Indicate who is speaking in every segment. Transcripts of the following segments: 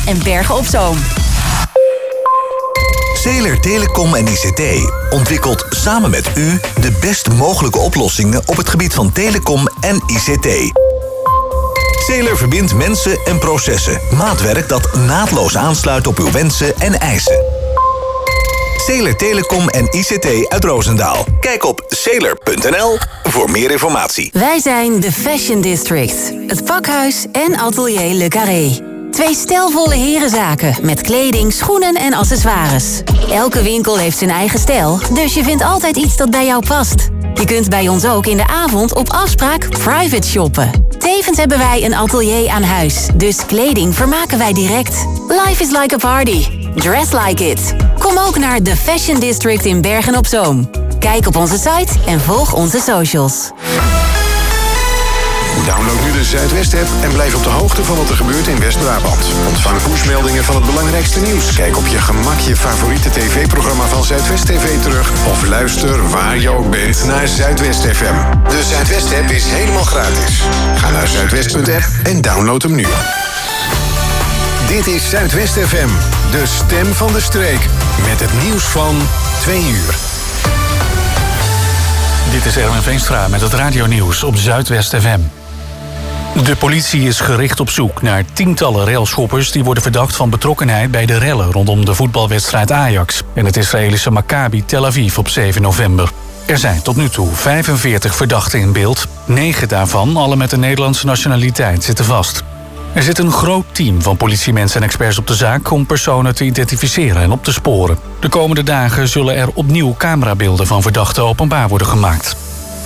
Speaker 1: en Bergen op Zoom.
Speaker 2: Zeeler Telecom en ICT ontwikkelt samen met u de best mogelijke oplossingen op het gebied van telecom en ICT. Zeeler verbindt mensen en processen. Maatwerk dat naadloos aansluit op uw wensen en eisen. Zeeler Telecom en ICT uit Roosendaal. Kijk op zeeler.nl voor meer informatie.
Speaker 1: Wij zijn de Fashion District. Het pakhuis en atelier Le Carré. 2 stijlvolle herenzaken met kleding, schoenen en accessoires. Elke winkel heeft zijn eigen stijl, dus je vindt altijd iets dat bij jou past. Je kunt bij ons ook in de avond op afspraak private shoppen. Tevens hebben wij een atelier aan huis, dus kleding vermaken wij direct. Life is like a party. Dress like it. Kom ook naar de Fashion District in Bergen op Zoom. Kijk op onze site en volg onze socials.
Speaker 3: Download nu de Zuidwest-app en blijf op de hoogte van wat er gebeurt in West-Brabant. Ontvang pushmeldingen van het belangrijkste nieuws. Kijk op je gemak je favoriete tv-programma van Zuidwest TV terug. Of luister waar je ook bent naar Zuidwest FM. De Zuidwest-app is helemaal gratis. Ga naar zuidwest.app en download hem nu. Dit is Zuidwest FM, de stem van de streek. Met het nieuws van 2 uur.
Speaker 4: Dit is Erwin Veenstra met het radionieuws op Zuidwest FM. De politie is gericht op zoek naar tientallen railschoppers die worden verdacht van betrokkenheid bij de rellen rondom de voetbalwedstrijd Ajax en het Israëlische Maccabi Tel Aviv op 7 november. Er zijn tot nu toe 45 verdachten in beeld. 9 daarvan, alle met een Nederlandse nationaliteit, zitten vast. Er zit een groot team van politiemensen en experts op de zaak om personen te identificeren en op te sporen. De komende dagen zullen er opnieuw camerabeelden van verdachten openbaar worden gemaakt.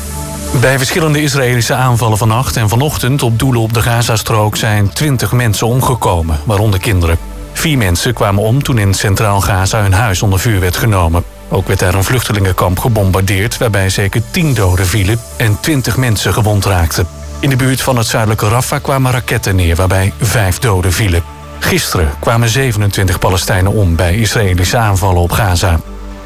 Speaker 4: Bij verschillende Israëlische aanvallen vannacht en vanochtend op doelen op de Gazastrook zijn 20 mensen omgekomen, waaronder kinderen. 4 mensen kwamen om toen in Centraal Gaza hun huis onder vuur werd genomen. Ook werd daar een vluchtelingenkamp gebombardeerd waarbij zeker 10 doden vielen en 20 mensen gewond raakten. In de buurt van het zuidelijke Rafah kwamen raketten neer waarbij 5 doden vielen. Gisteren kwamen 27 Palestijnen om bij Israëlische aanvallen op Gaza.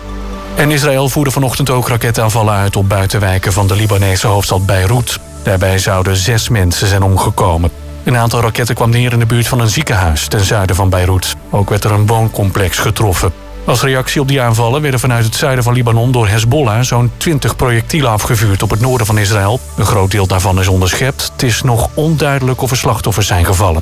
Speaker 4: En Israël voerde vanochtend ook raketaanvallen uit op buitenwijken van de Libanese hoofdstad Beirut. Daarbij zouden 6 mensen zijn omgekomen. Een aantal raketten kwam neer in de buurt van een ziekenhuis ten zuiden van Beirut. Ook werd er een wooncomplex getroffen. Als reactie op die aanvallen werden vanuit het zuiden van Libanon door Hezbollah zo'n 20 projectielen afgevuurd op het noorden van Israël. Een groot deel daarvan is onderschept. Het is nog onduidelijk of er slachtoffers zijn gevallen.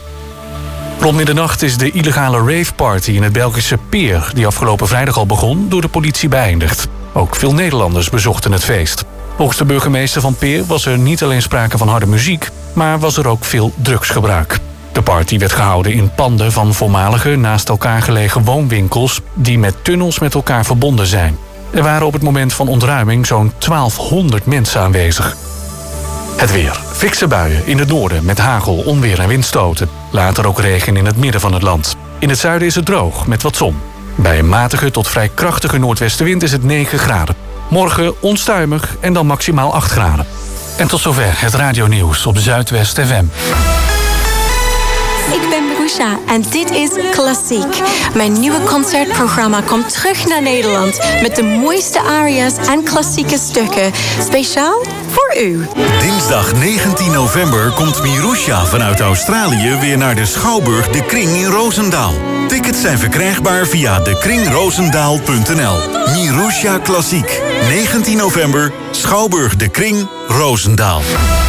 Speaker 4: Rond middernacht is de illegale raveparty in het Belgische Peer, die afgelopen vrijdag al begon, door de politie beëindigd. Ook veel Nederlanders bezochten het feest. Volgens de burgemeester van Peer was er niet alleen sprake van harde muziek, maar was er ook veel drugsgebruik. De party werd gehouden in panden van voormalige, naast elkaar gelegen woonwinkels die met tunnels met elkaar verbonden zijn. Er waren op het moment van ontruiming zo'n 1200 mensen aanwezig. Het weer. Fikse buien in het noorden met hagel, onweer en windstoten. Later ook regen in het midden van het land. In het zuiden is het droog met wat zon. Bij een matige tot vrij krachtige noordwestenwind is het 9 graden. Morgen onstuimig en dan maximaal 8 graden. En tot zover het radionieuws op Zuidwest FM.
Speaker 5: Ik ben Marusha en dit is Klassiek. Mijn nieuwe concertprogramma komt terug naar Nederland met de mooiste aria's en klassieke stukken. Speciaal voor u.
Speaker 2: Dinsdag 19 november komt Marusha vanuit Australië weer naar de Schouwburg De Kring in Roosendaal. Tickets zijn verkrijgbaar via dekringroosendaal.nl. Marusha Klassiek. 19 november, Schouwburg De Kring, Roosendaal.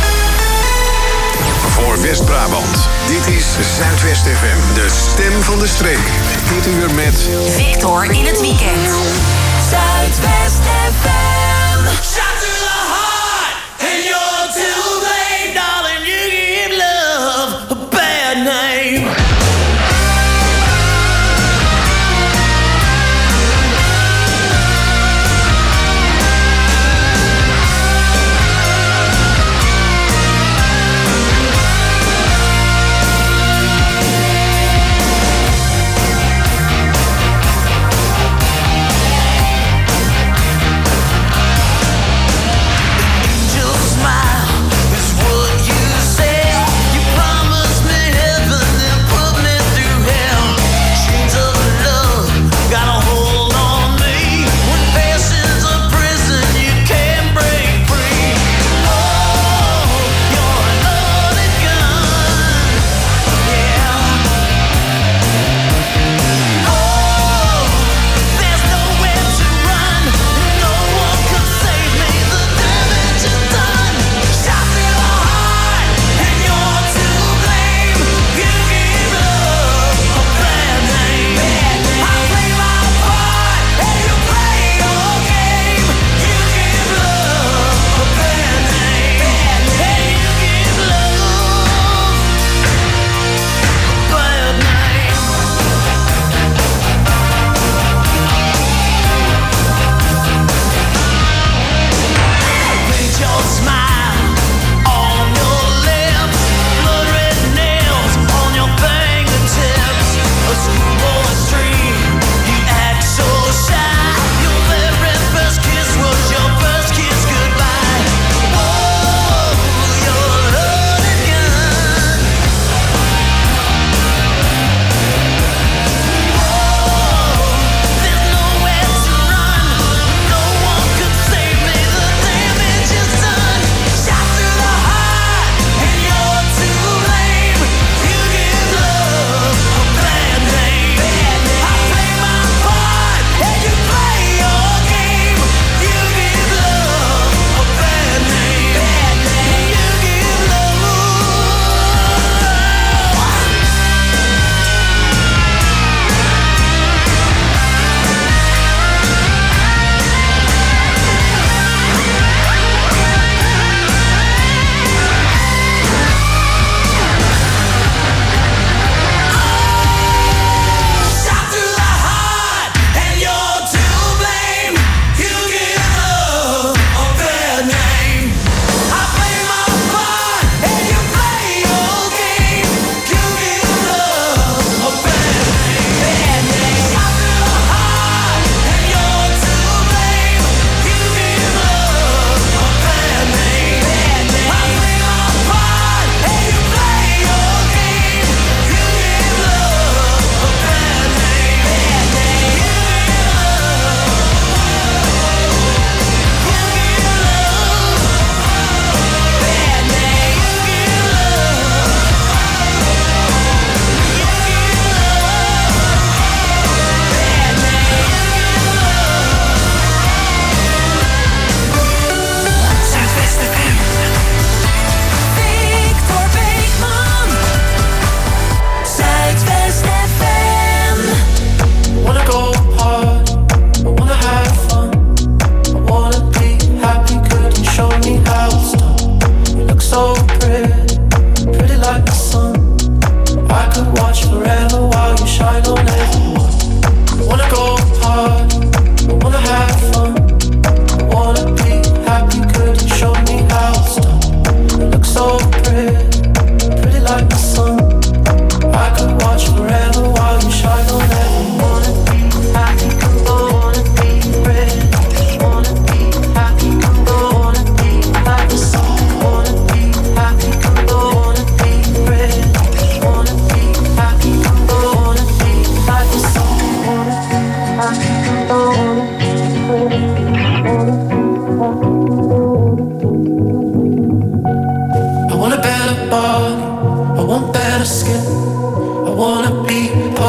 Speaker 3: Voor West-Brabant. Dit is Zuidwest FM, de stem van de streek. Dit uur met
Speaker 1: Victor in het weekend. Zuidwest FM.
Speaker 6: Shot to the heart, and you're too late, darling. You give love a bad name.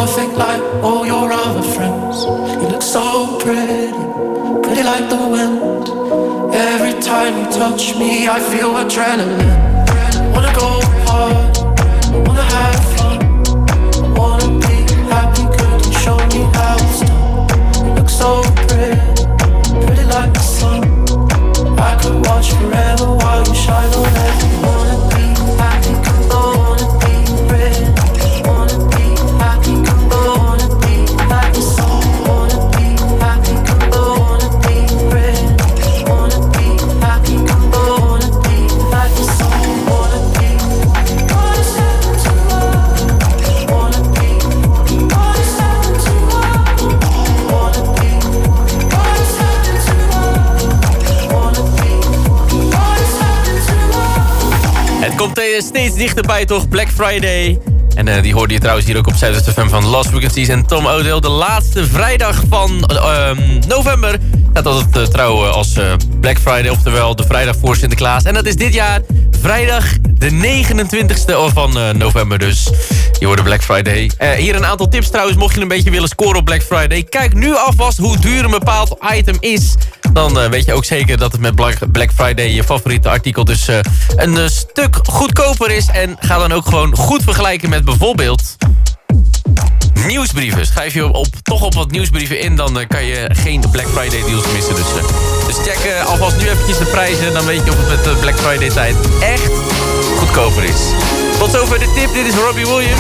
Speaker 6: perfect like all your other friends. You look so pretty, pretty like the wind. Every time you touch me, I feel adrenaline. Wanna go hard, wanna have fun, wanna be happy, could you show me how it's done? You look so pretty, pretty like the sun. I could watch forever while you shine on every. Wanna be happy, come on, wanna be rich. Wanna be happy, come on, wanna be like the sun. Wanna be happy, come on, wanna be rich. Wanna be happy, come on, wanna be like the sun. Wanna be, wanna step into love. Wanna be, wanna step into love. Wanna be, wanna step into love. Wanna be, wanna step into love.
Speaker 7: Het komt steeds dichterbij toch, Black Friday. En die hoorde je trouwens hier ook op Zuidwest FM van Last Frequencies en Tom O'Dell. De laatste vrijdag van november gaat altijd trouwen als Black Friday, oftewel de vrijdag voor Sinterklaas. En dat is dit jaar vrijdag de 29e van november dus. Je hoorde Black Friday. Hier een aantal tips trouwens, mocht je een beetje willen scoren op Black Friday. Kijk nu alvast hoe duur een bepaald item is. Dan weet je ook zeker dat het met Black Friday je favoriete artikel dus een stuk goedkoper is. En ga dan ook gewoon goed vergelijken met bijvoorbeeld nieuwsbrieven. Schrijf je toch op wat nieuwsbrieven in, dan kan je geen Black Friday deals missen. Dus check alvast nu eventjes de prijzen. Dan weet je of het met de Black Friday tijd echt goedkoper is. Tot zover de tip. Dit is Robbie Williams.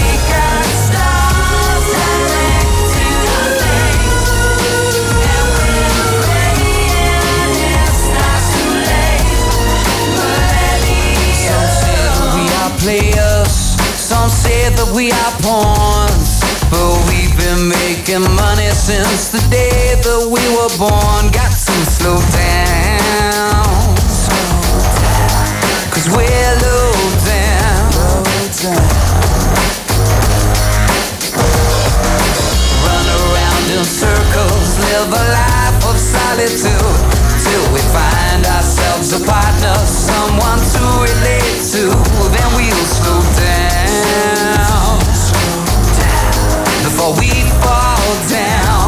Speaker 8: Players, some say that we are pawns, but we've been making money since the day that we were born. Got some slow down, 'cause we're low down. Run around in circles, live a life of solitude, till we find ourselves a partner, someone to relate to. Then we'll slow down before we fall down.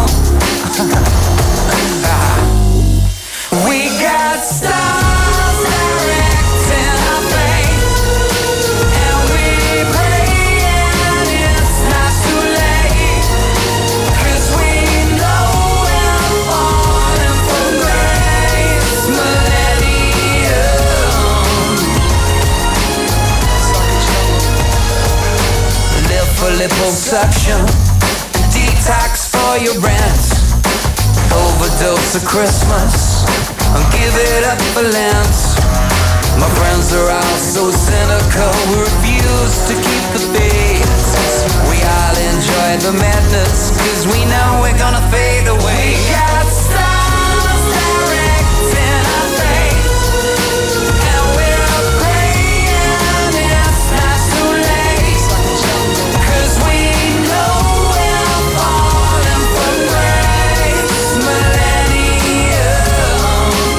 Speaker 8: We got stars directing our fate, and we pray and it's not too late, 'cause we know we're falling from grace. Live for liposuction, detox for your rent, overdose of Christmas, and give it up for Lent. My friends are all so cynical, we refuse to keep the faith. We all enjoy the madness, 'cause we know we're gonna fade away. We got stars directing our fate, and we're praying it's not too late, 'cause we know we're falling from grace. Millennium,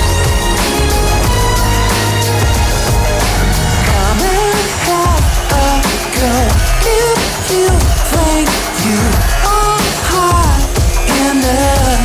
Speaker 8: come and have a go if you think you are hot enough.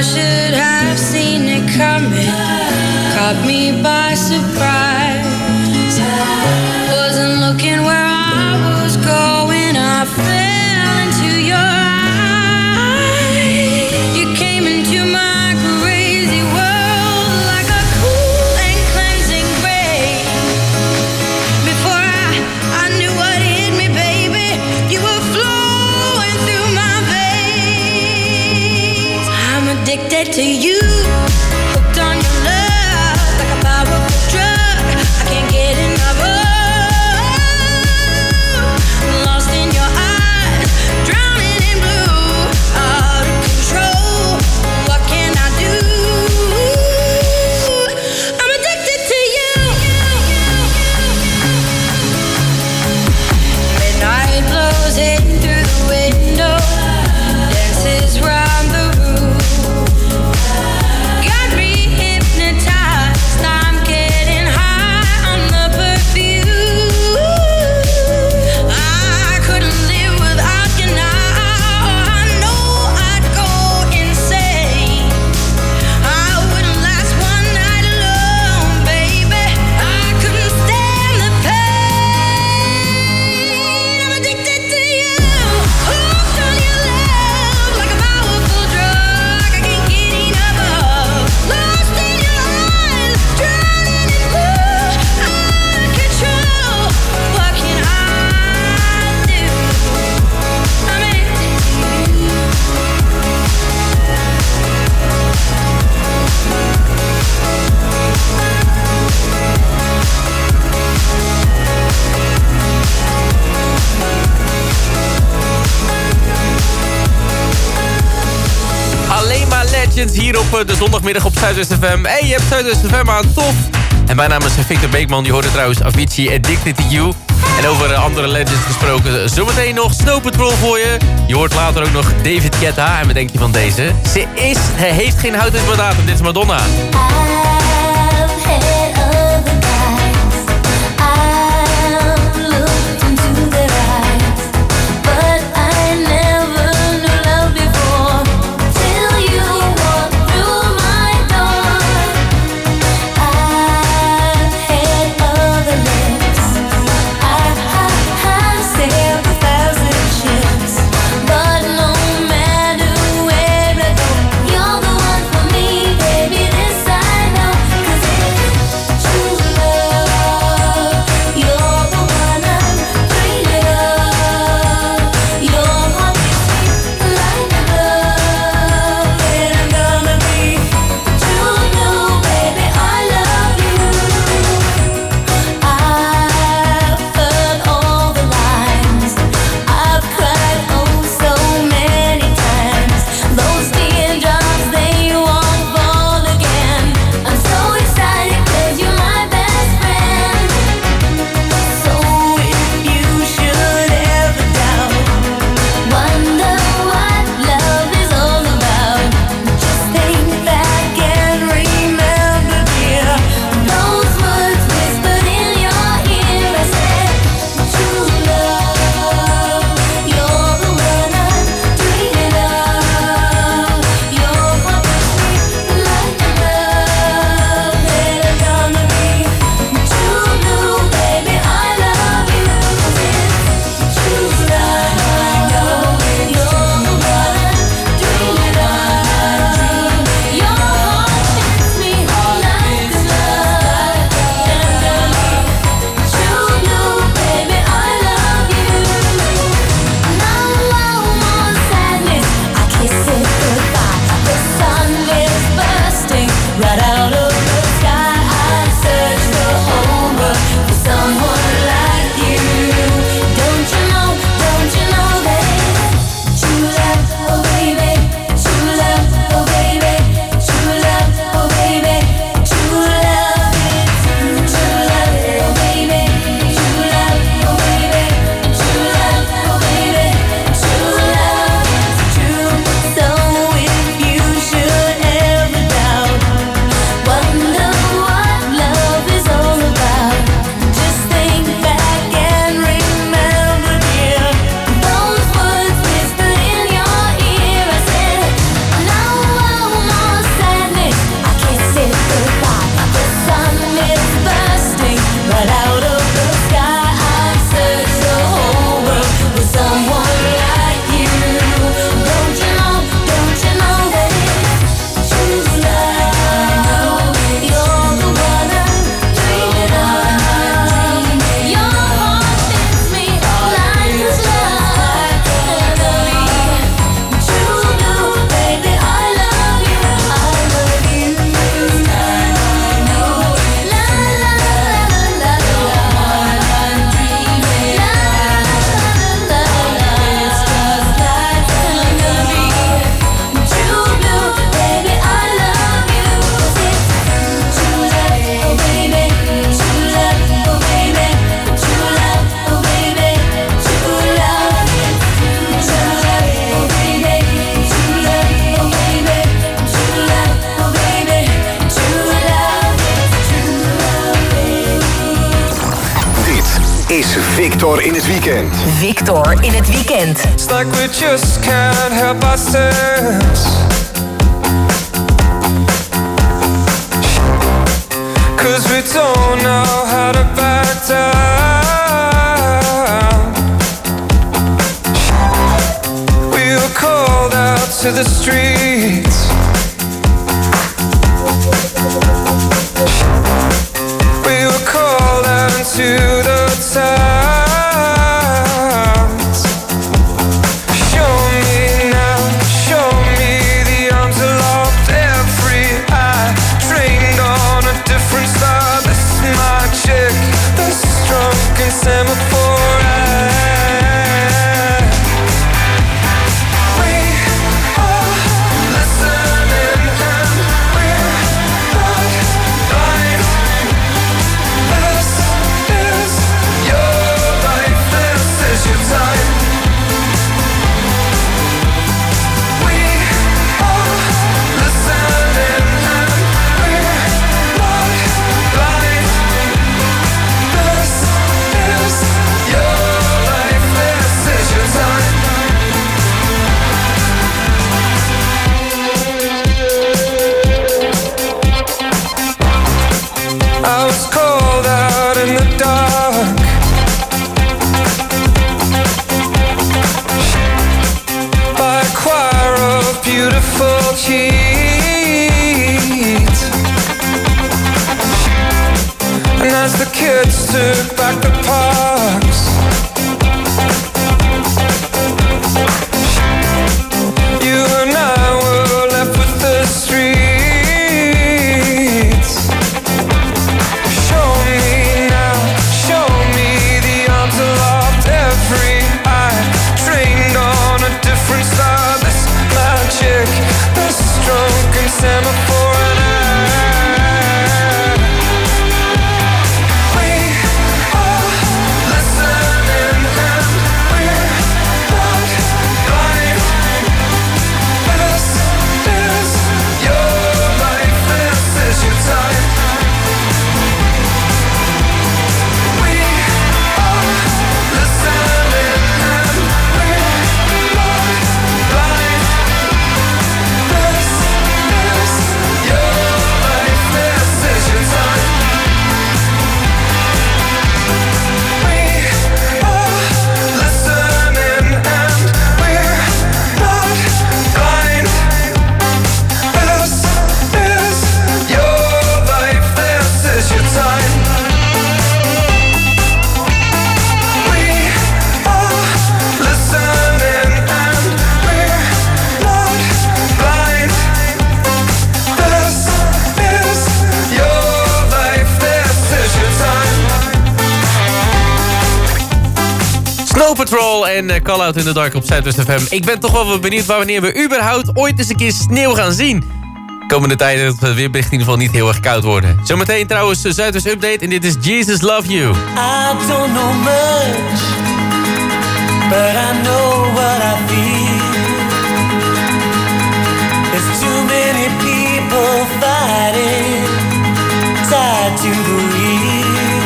Speaker 9: should have seen it coming. Caught me by surprise. Wasn't looking where I was going. I fell into your eyes. You came into my crazy world like a cool and cleansing rain. Before I knew what hit me, baby, you were flowing through my veins. I'm addicted to you, hooked on your love like a powerful drug. I can't get enough of. Lost in your eyes, drowning in blue, out of control. What can I do? I'm addicted to you. Midnight blows in through the window, dances round the room. Got me hypnotized, I'm getting high on the perfume. I couldn't live without you now. I know I'd go insane. I wouldn't last one night alone, baby. I couldn't stand the pain. I'm addicted to you, hooked on your love like a powerful drug. I can't get enough of. Lost in your eyes, drowning in blue, out of control. What can I do? I'm addicted to you.
Speaker 7: Alleen maar Legends hier op de zondagmiddag op Zuidwest FM. Hey, je hebt Zuidwest FM aan, tof! En mijn naam is Victor Beekman, je hoorde trouwens Avicii, Addicted to You. En over andere Legends gesproken, zometeen nog Snow Patrol voor je. Je hoort later ook nog David Guetta. En wat denk je van deze? Ze heeft geen houdbaarheidsdatum, dit is Madonna.
Speaker 10: You're the one for me, baby, this I know.
Speaker 3: Victor in het weekend.
Speaker 1: Victor in het weekend.
Speaker 10: It's like we just can't help ourselves. 'Cause we don't know how to back down. We were called out to the streets. We were called out into the towns. Show me now, show me the arms aloft, every eye trained on a different star. This is my chick, this drunken semaphore act. We are listening and we're not blind. This is your life, this is your time. We are listening and we're not blind. This is your life, this is your time. I was called out in the dark. By a choir of beautiful heat. And as the kids took back the parks, you and I were left with the streets. Show me now, show me the arms aloft, every eye trained on a different star. This magic, this drunken semaphore and act. We are listening and we're not blind. This is your life, this is your time. We are listening and we're not blind. This is your life, this is your time. We are listening and we're not blind. This is your life, this is your time. We are listening and we're not blind. This is your life, this is your time.
Speaker 7: Snow Patrol en Call Out in the Dark op Zuidwest FM. Ik ben toch wel benieuwd wanneer we überhaupt ooit eens een keer sneeuw gaan zien. Komende tijd dat het weerbericht in ieder geval niet heel erg koud worden. Zometeen trouwens de Zuidwest Update en dit is Jesus Love You.
Speaker 8: I don't know much, but I know what I feel. There's too many people fighting, tied to the wheel.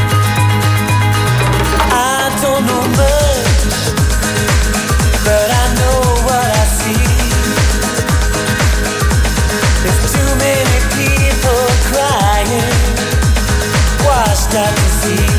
Speaker 8: I don't know much, but I know what I see. There's too many people crying, washed out to sea.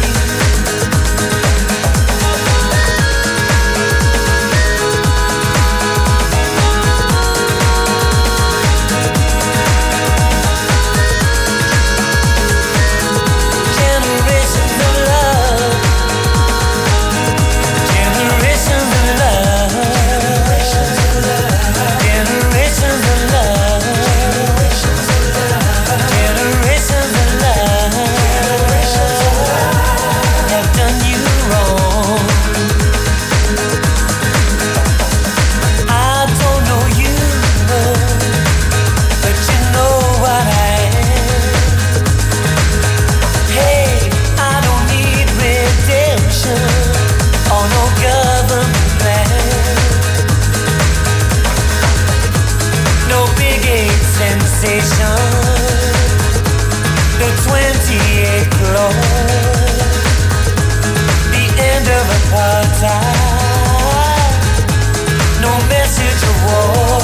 Speaker 8: The 28 claws. outside. No message of war.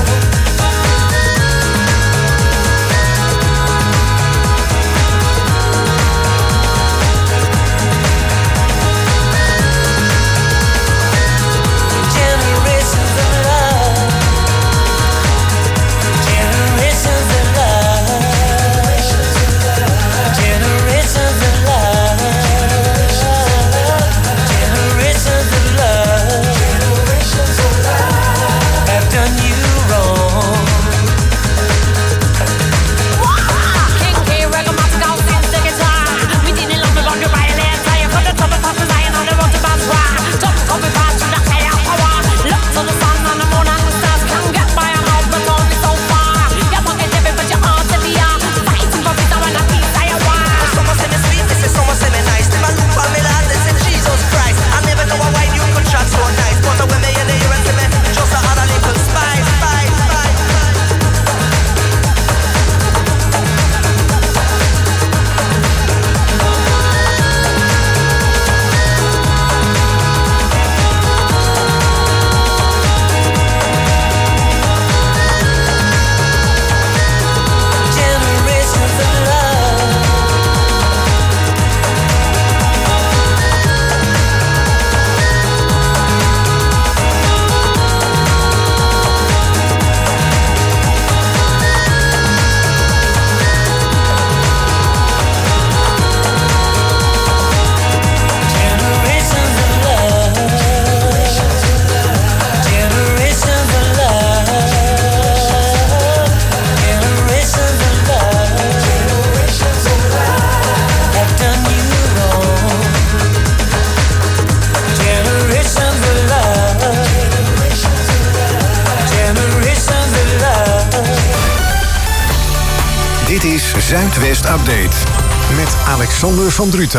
Speaker 3: Zuidwest Update met Alexander van Druten.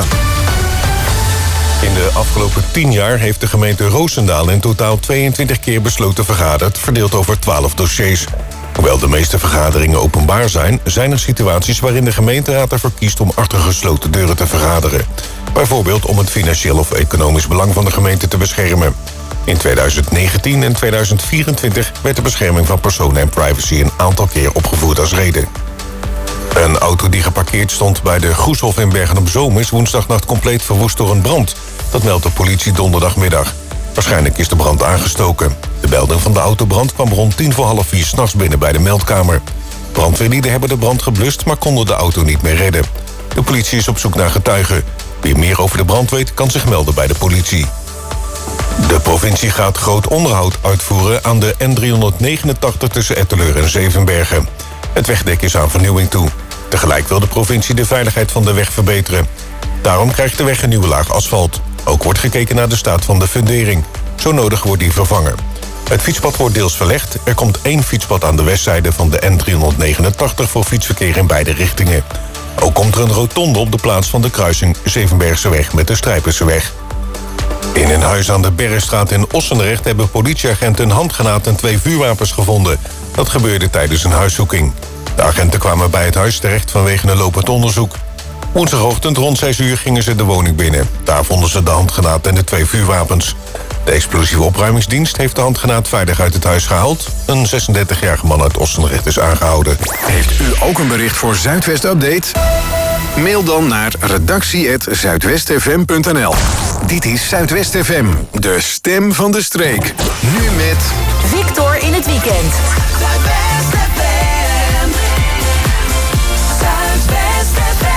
Speaker 11: In de afgelopen 10 jaar heeft de gemeente Roosendaal in totaal 22 keer besloten vergaderd, verdeeld over 12 dossiers. Hoewel de meeste vergaderingen openbaar zijn, zijn er situaties waarin de gemeenteraad ervoor kiest om achter gesloten deuren te vergaderen. Bijvoorbeeld om het financieel of economisch belang van de gemeente te beschermen. In 2019 en 2024 werd de bescherming van personen en privacy een aantal keer opgevoerd als reden. Een auto die geparkeerd stond bij de Goeshof in Bergen-op-Zoom is woensdagnacht compleet verwoest door een brand. Dat meldt de politie donderdagmiddag. Waarschijnlijk is de brand aangestoken. De melding van de autobrand kwam rond 3:45 s'nachts binnen bij de meldkamer. Brandweerlieden hebben de brand geblust, maar konden de auto niet meer redden. De politie is op zoek naar getuigen. Wie meer over de brand weet, kan zich melden bij de politie. De provincie gaat groot onderhoud uitvoeren aan de N389 tussen Etteleur en Zevenbergen. Het wegdek is aan vernieuwing toe. Tegelijk wil de provincie de veiligheid van de weg verbeteren. Daarom krijgt de weg een nieuwe laag asfalt. Ook wordt gekeken naar de staat van de fundering. Zo nodig wordt die vervangen. Het fietspad wordt deels verlegd. Er komt 1 fietspad aan de westzijde van de N389 voor fietsverkeer in beide richtingen. Ook komt er een rotonde op de plaats van de kruising Zevenbergseweg met de Strijperseweg. In een huis aan de Bergstraat in Ossendrecht hebben politieagenten een handgranaat en 2 vuurwapens gevonden. Dat gebeurde tijdens een huiszoeking. De agenten kwamen bij het huis terecht vanwege een lopend onderzoek. Woensdagochtend rond 6 uur gingen ze de woning binnen. Daar vonden ze de handgranaat en de 2 vuurwapens. De explosieve opruimingsdienst heeft de handgranaat veilig uit het huis gehaald. Een 36-jarige man uit Ossendrecht is aangehouden.
Speaker 3: Heeft u ook een bericht voor Zuidwest Update? Mail dan naar redactie@zuidwestfm.nl. Dit is Zuidwest FM, de stem van de streek. Nu met
Speaker 1: Victor in het weekend.
Speaker 9: Zuidwest FM. Zuidwest FM.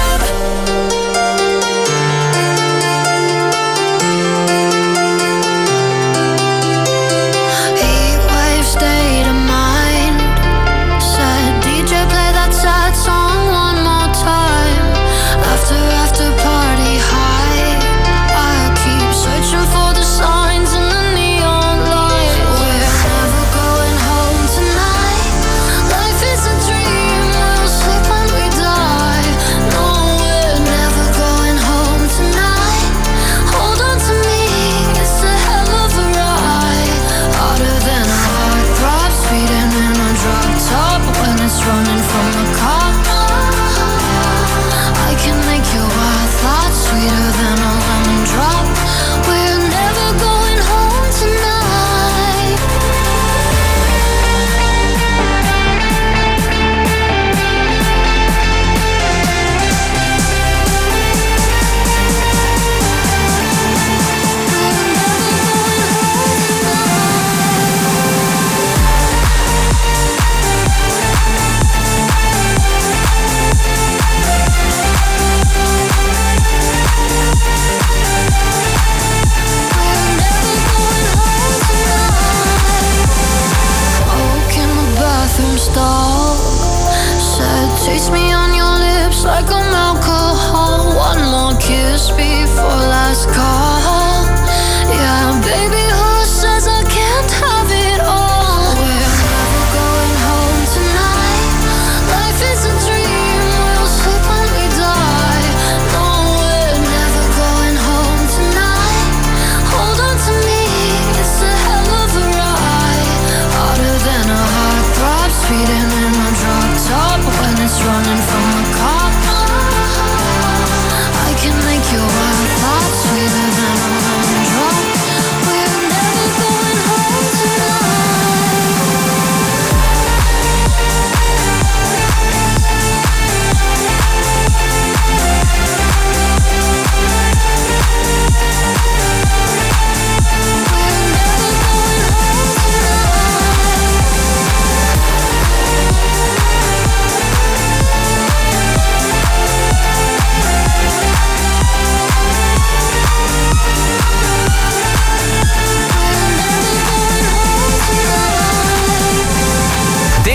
Speaker 12: Heatwave state of mind. Said DJ play that sad song one more time. After party high. I keep searching for the signs in the neon light. We're never going home tonight.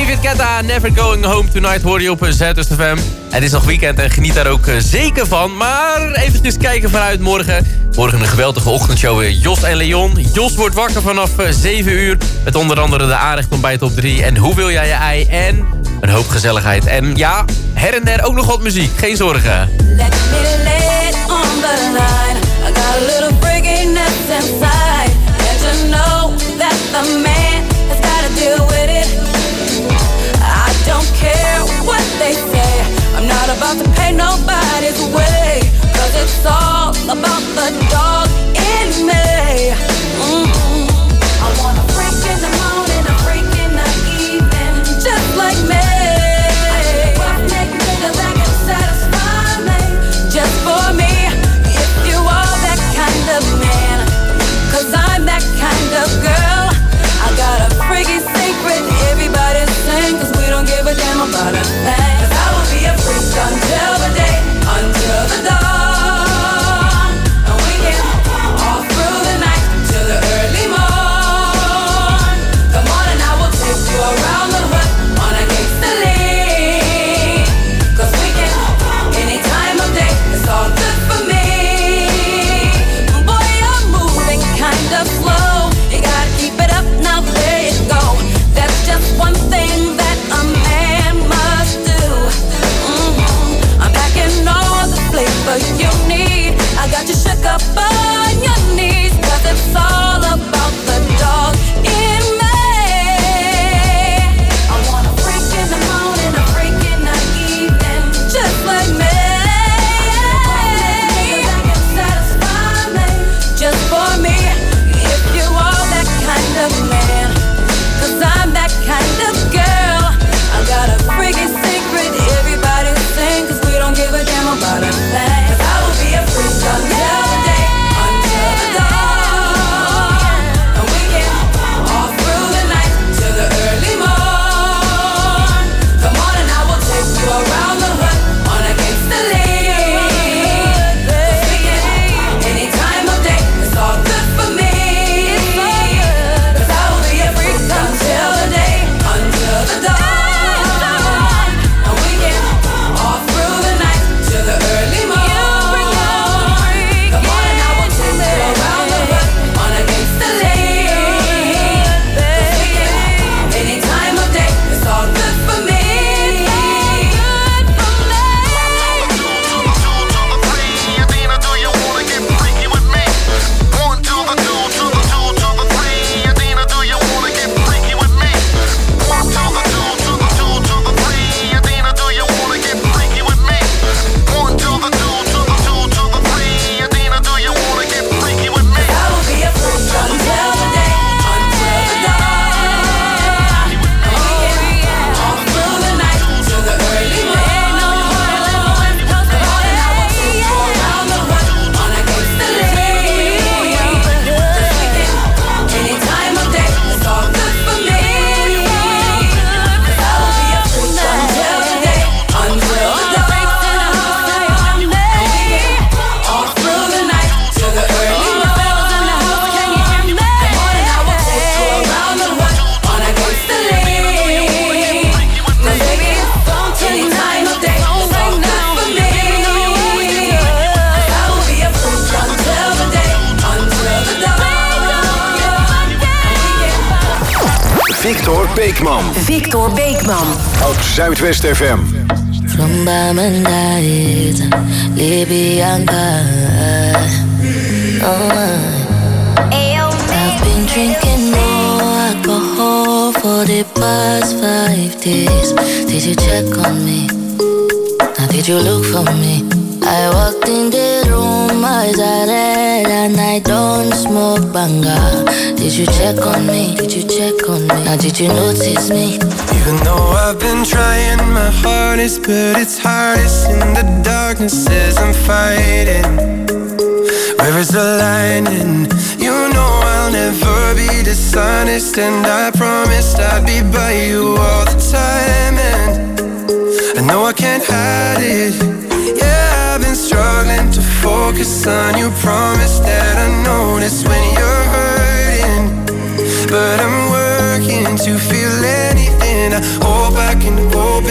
Speaker 7: David Guetta, Never Going Home Tonight hoor je op ZFM. Het is nog weekend en geniet daar ook zeker van. Maar eventjes kijken vanuit morgen. Morgen een geweldige ochtendshow weer. Jos en Leon. Jos wordt wakker vanaf 7 uur. Met onder andere de aanrecht ontbijt op 3. En hoe wil jij je ei? En een hoop gezelligheid. En ja, her en der ook nog wat muziek. Geen zorgen.
Speaker 9: Let me lay it on the line. I got a little freakiness inside. And to know that the man has got to deal with it. I don't care what they say. I'm not about to pay nobody's way. Cause it's all about the dog in me. I want a freak in the morning, a freak in the evening. Just like me. Just for me, if you are that kind of man, cause I'm that kind of girl. I got a freaky secret, everybody sing, cause we don't give a damn about a thing. Cause I will be a freak until the day, until the dawn. And we can all through the night, till the early morn. Come on and I will take you around the hood, on a gangsta lean. Cause we can, any time of day, it's all good for me. Boy, you're moving kind of slow. You gotta keep it up, now there you go. That's just one thing that a man must do. I'm packing all the flavor you need. I got you shook up on your knees. Cause it's all about the dog in me. I want a freak in the morning, a freak in the evening. Just like me. Just for me, if you are that kind of man, cause I'm that kind of girl. I got a freaky secret, everybody sing, cause we don't give a damn about a thing. Cause I will be a freak until the day, until the dawn. And we can all through the night, till the early morn. Come on and I will take you around the hood, on a gangsta lean. Cause we can, any time of day, it's all good for me. Cause I will be a freak until the day, until the dawn. And we can all through the night, till the early morn. Come on and I will take you around the hood, on a gangsta lean. Cause we can, any time of day, it's all good for me.
Speaker 3: Victor Beekman.
Speaker 1: Victor Beekman.
Speaker 3: Op Zuidwest FM.
Speaker 12: From Bamandait, Libyanka. I've been drinking more alcohol for the past 5 days. Did you check on me? Now did you look for me? I walked in the room, eyes are red, and I don't smoke banga. Did you check on me? Did you check on me? Now did you notice me?
Speaker 10: Even though I've been trying my hardest, but it's hardest in the darkness as I'm fighting. Where is the line? And you know I'll never be dishonest, and I promised I'd be by you all the time. And I know I can't hide it. Yeah, I've been struggling to focus on you. Promise that I notice when you're hurting, but I'm working to feel anything. I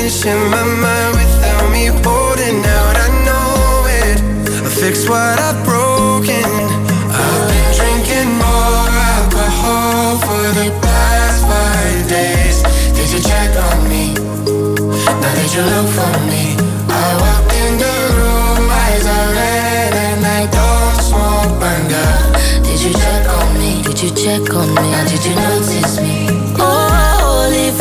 Speaker 10: finish in my mind without me holding out. I know it. I fix what I've broken. I've been drinking more alcohol for the past 5 days. Did you check on me? Now did you look for me? I walked in the room, eyes are red and I don't smoke banga. Did you check on me? Did you check on me? Now did you notice me?
Speaker 12: Holy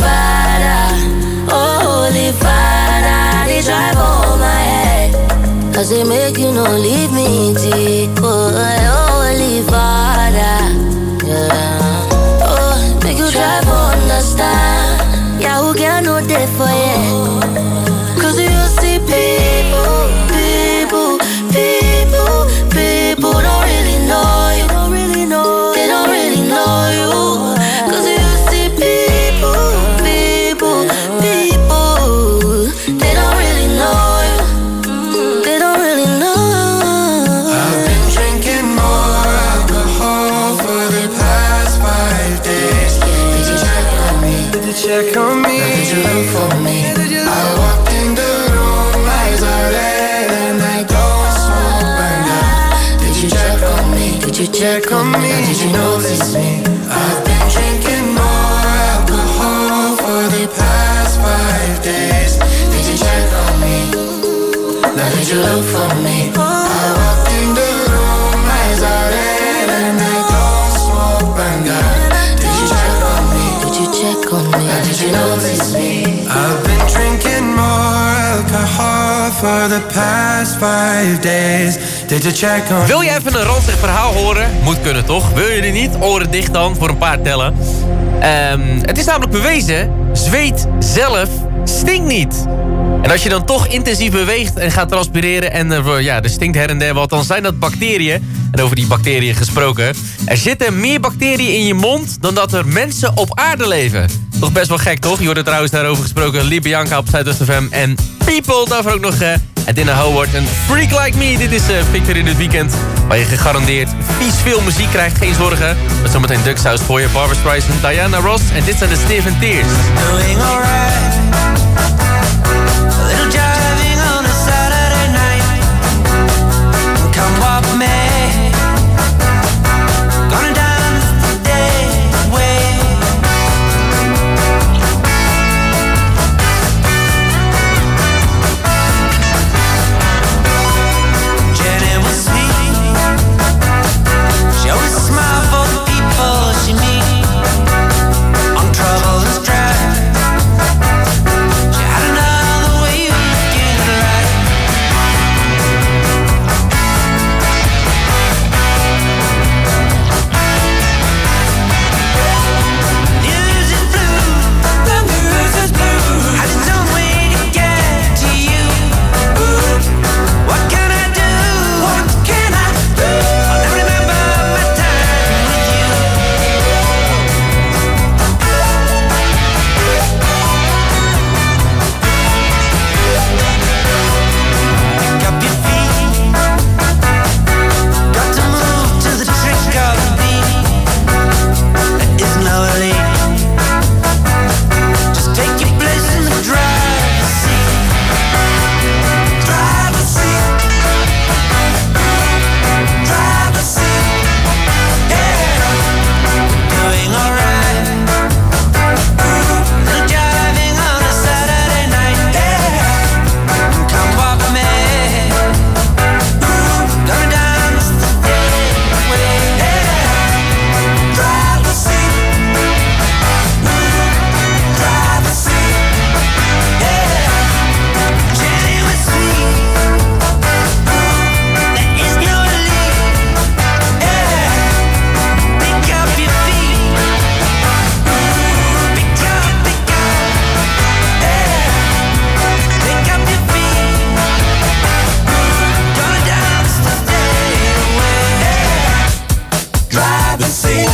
Speaker 12: Father, they drive on my head. Cause they make you no leave me deep. Oh, Holy Father, yeah. Oh, make you drive understand. Yeah, who can no day for you? Cause you see people don't really know you. They don't really know you. Cause you see people, they don't really know you. They don't really know.
Speaker 10: I've been drinking more alcohol for the past 5 days. Did you check on me? Did you check on me? Now did you look for me? I walked in the room, eyes are red and I don't smoke banga. Did you check on me? Did you check on me? Now did you notice me? I've been drinking more alcohol for the past 5 days. Did you check on me? Now did you look for me? I walked in the room, eyes are red and I don't smoke banga. Did you check on me?
Speaker 12: Did you check on me?
Speaker 10: Now did you notice me? I've been drinking more alcohol for the past 5 days. Did you check on me?
Speaker 7: Wil je even een ranzig verhaal horen? Moet kunnen toch? Wil je die niet? Oren dicht dan voor een paar tellen. Het is namelijk bewezen, zweet zelf stinkt niet. En als je dan toch intensief beweegt en gaat transpireren en er stinkt her en der wat, dan zijn dat bacteriën. En over die bacteriën gesproken, er zitten meer bacteriën in je mond dan dat er mensen op aarde leven. Toch best wel gek, toch? Je hoorde trouwens daarover gesproken Lee Bianca op Zuidwest FM en People, daarvoor ook nog Adina Howard en Freak Like Me. Dit is Victor in het weekend, waar je gegarandeerd vies veel muziek krijgt, geen zorgen. Met zometeen Duck's House voor je, Barbra Streisand, Diana Ross en dit zijn de Steve & Tears.
Speaker 10: Doing alright. A little driving on a Saturday night. Come walk me. Gonna dance the day away. Jenny was sweet. She always smiled for the people she meet. On trouble and strife. She had another way of looking at life. News is blue, the news is blue. Had some way to get to you. What can I do? What can I do? I'll never remember my time with you. Pick up your feet. Got to move to the trick of the beat. There is no lead. Just take your place in the driver's seat. Driver's seat. Driver's seat. Yeah. Doing alright. Little driving on a Saturday night. Yeah. Come walk me. Gonna dance the day away. Yeah. Driver's seat. Driver's seat. Yeah. Jenny was sweet. There is no lead. Yeah. Pick up your feet. Pick up. Yeah. Pick up your feet. Gonna dance the day away. Yeah. Driver's seat.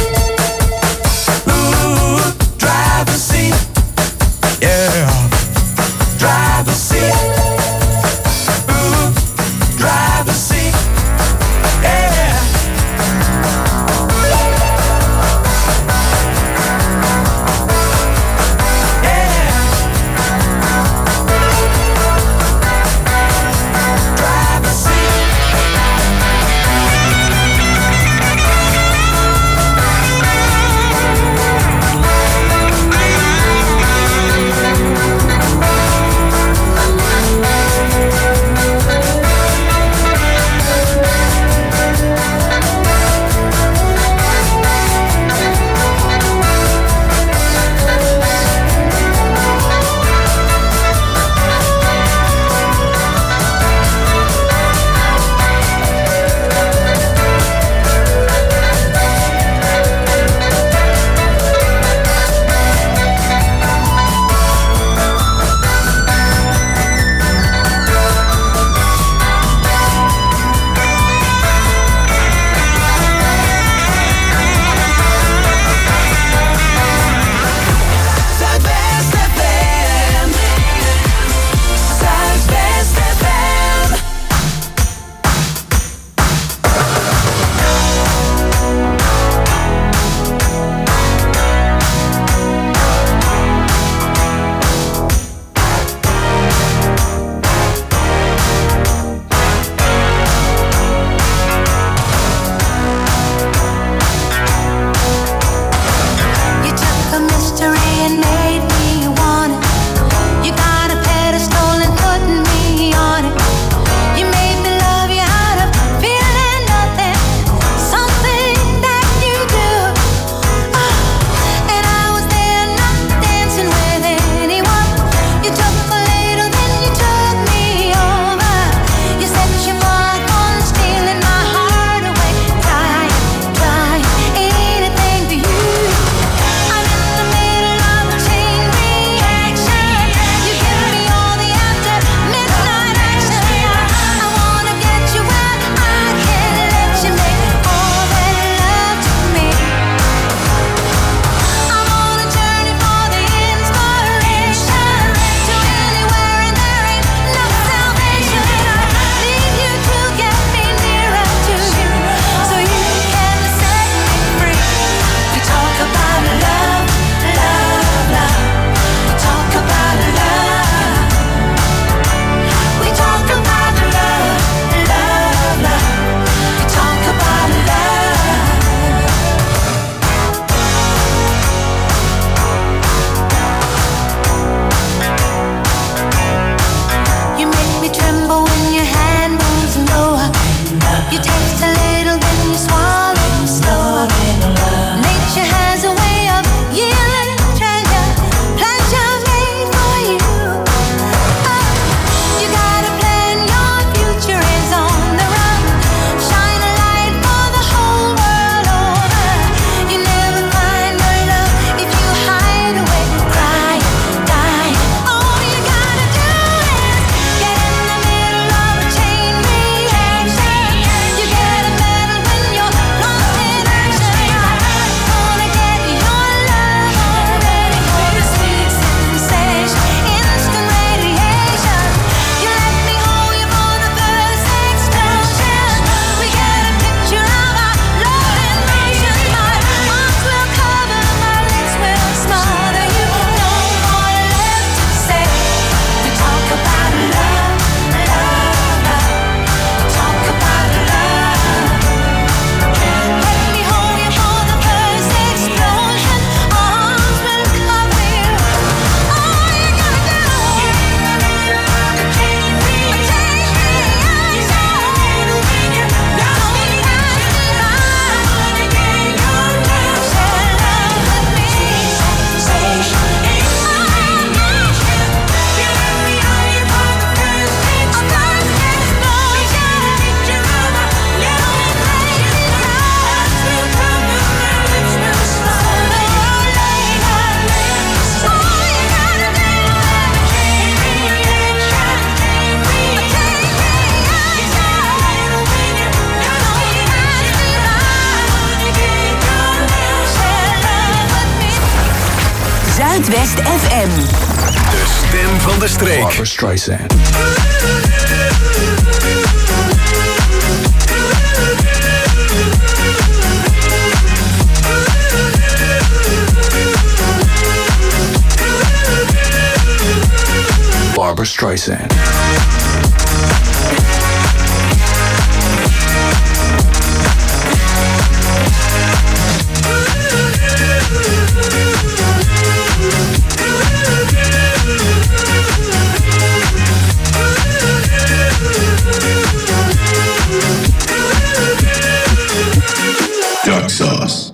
Speaker 10: Ooh, driver's seat. Yeah. Driver's seat. Ooh, driver's seat. Yeah. Yeah.
Speaker 1: Zuidwest FM.
Speaker 3: De stem van de streek.
Speaker 13: Barbra Streisand. Barbra Streisand.
Speaker 14: Duck sauce.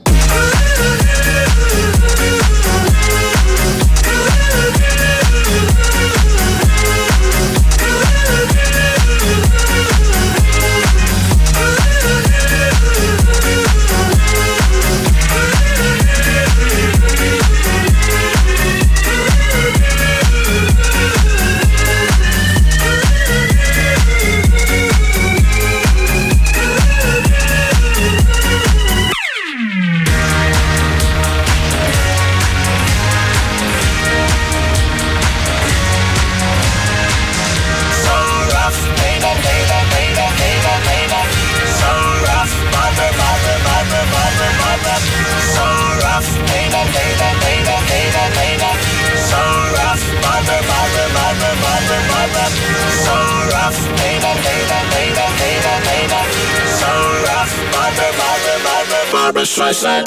Speaker 6: Barbra Streisand.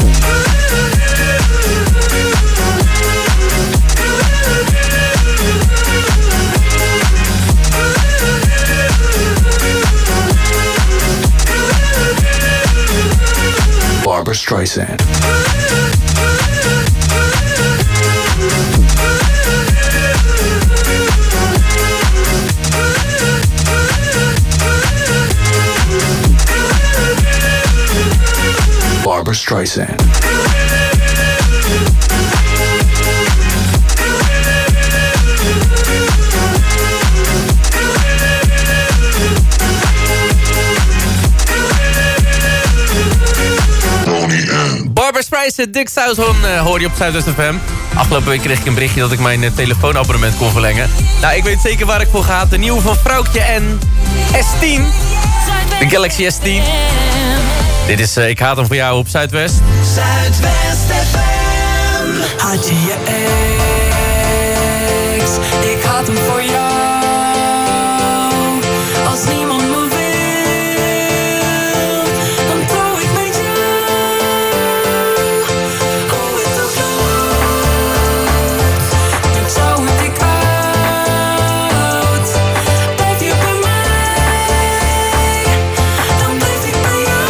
Speaker 13: Barbra Streisand. Barbra Streisand.
Speaker 7: Barbra Streisand, Dick Southorn hoor je op Zuidwest FM. Afgelopen week kreeg ik een berichtje dat ik mijn telefoonabonnement kon verlengen. Nou, ik weet zeker waar ik voor ga. De nieuwe van Vrouwtje en S10. De Galaxy S10. Dit is Ik haat hem voor jou op Zuidwest.
Speaker 8: Zuidwest FM. Had je je ex? Ik had hem voor jou. Als niemand me wil, dan trouw ik met jou. Hoe het ook loopt, dan zou het ik uit. Blijf je bij mij, dan blijf ik bij jou.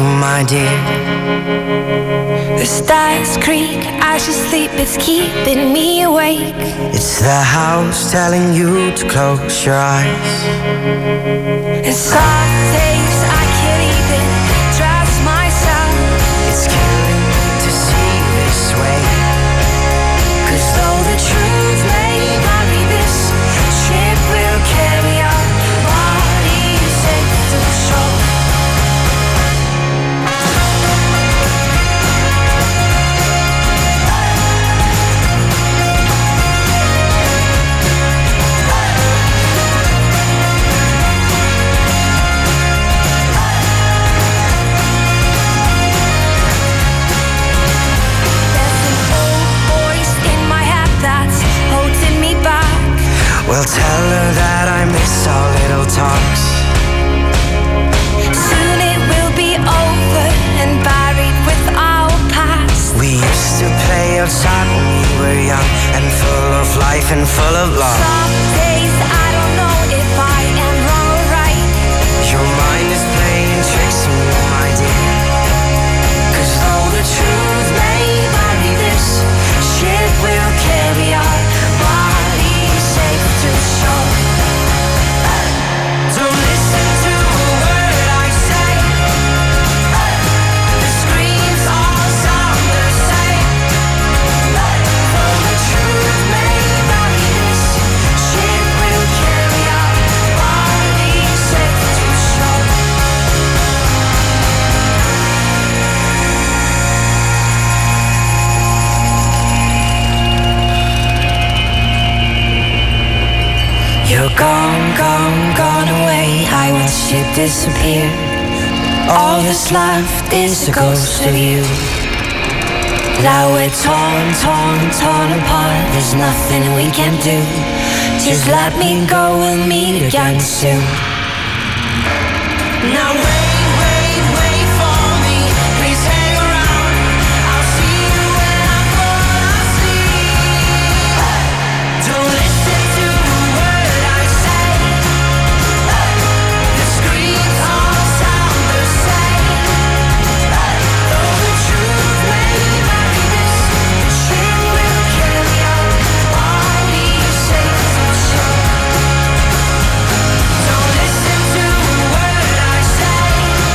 Speaker 8: my dear.
Speaker 12: The stars creak as you sleep, it's keeping me awake.
Speaker 8: It's the house telling you to close your eyes.
Speaker 12: And some days I can't even trust myself.
Speaker 8: It's killing me to see this way. 'Cause though the truth may vary, this ship will carry our bodies safe to shore. Well, tell her that I miss our little talks.
Speaker 12: Soon it will be over and buried with our past.
Speaker 8: We used to play outside when we were young and full of life and full of love.
Speaker 12: Some days I don't know if I am wrong or right.
Speaker 8: Your mind is playing tricks on you, my dear. 'Cause though the truth may vary, this ship will carry our bodies safe to shore. Don't listen to a word I say. The screams all sound the same. Though the truth may vary, this ship will carry our bodies safe to shore. You're gone, gone, gone away. I watched you disappear. All that's left is a ghost of you. Now we're torn, torn, torn apart. There's nothing we can do. Just let me go, we'll meet again soon. Now wait, wait, wait for me. Please hang around. I'll see you when I fall asleep. Don't listen to a word I say. The screams all sound the same. Though the truth may vary, this ship will carry our bodies safe to shore. Don't listen to a word I say.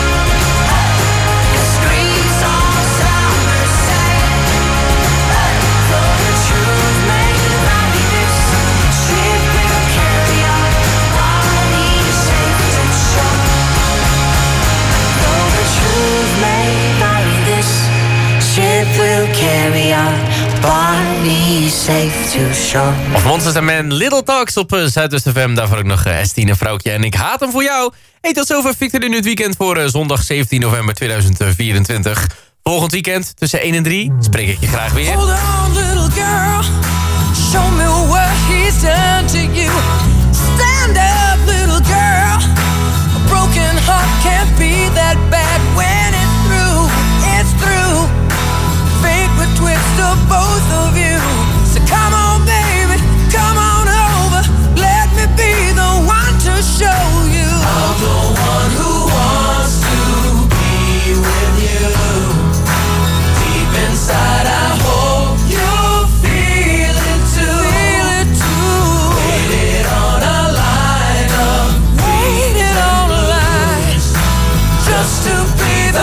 Speaker 8: The screams all sound the same. Though the truth may vary, this ship will carry our bodies safe to shore. Though the truth may vary, this ship will carry our bodies safe to shore.
Speaker 7: Of Monsters and Men, Little Talks op Zuidwest FM. Daarvoor ook nog Estine Vrouwtje en Ik haat hem voor jou. Hey, tot zover Victor in het weekend voor zondag 17 november 2024. Volgend weekend tussen 1 en 3 spreek ik je graag weer.
Speaker 10: Hold on, little girl. Show me what he's done to you. Stand up, little girl. A broken heart can't be that bad when it's through. It's through. Fate would twist of both of you. So come on, baby, come on over. Let me be the one to show you. I'm the one who wants to be with you. Deep inside, I hope you feel it too. Feel it too. Waited on a line of waited on a line just to be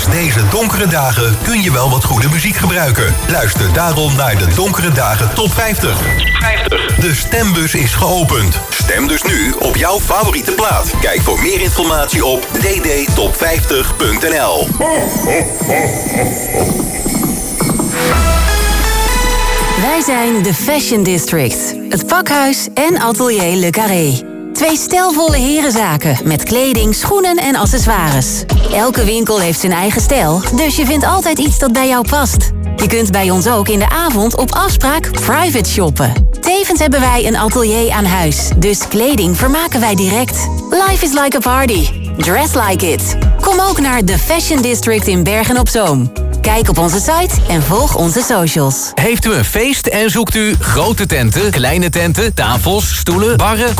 Speaker 2: Tijdens deze donkere dagen kun je wel wat goede muziek gebruiken. Luister daarom naar de Donkere Dagen Top 50. De stembus is geopend. Stem dus nu op jouw favoriete plaat. Kijk voor meer informatie op ddtop50.nl.
Speaker 1: Wij zijn de Fashion District, het pakhuis en atelier Le Carré. 2 stijlvolle herenzaken met kleding, schoenen en accessoires. Elke winkel heeft zijn eigen stijl, dus je vindt altijd iets dat bij jou past. Je kunt bij ons ook in de avond op afspraak private shoppen. Tevens hebben wij een atelier aan huis, dus kleding vermaken wij direct. Life is like a party. Dress like it. Kom ook naar The Fashion District in Bergen-op-Zoom. Kijk op onze site en volg onze socials.
Speaker 15: Heeft u een feest en zoekt u grote tenten, kleine tenten, tafels, stoelen, barren,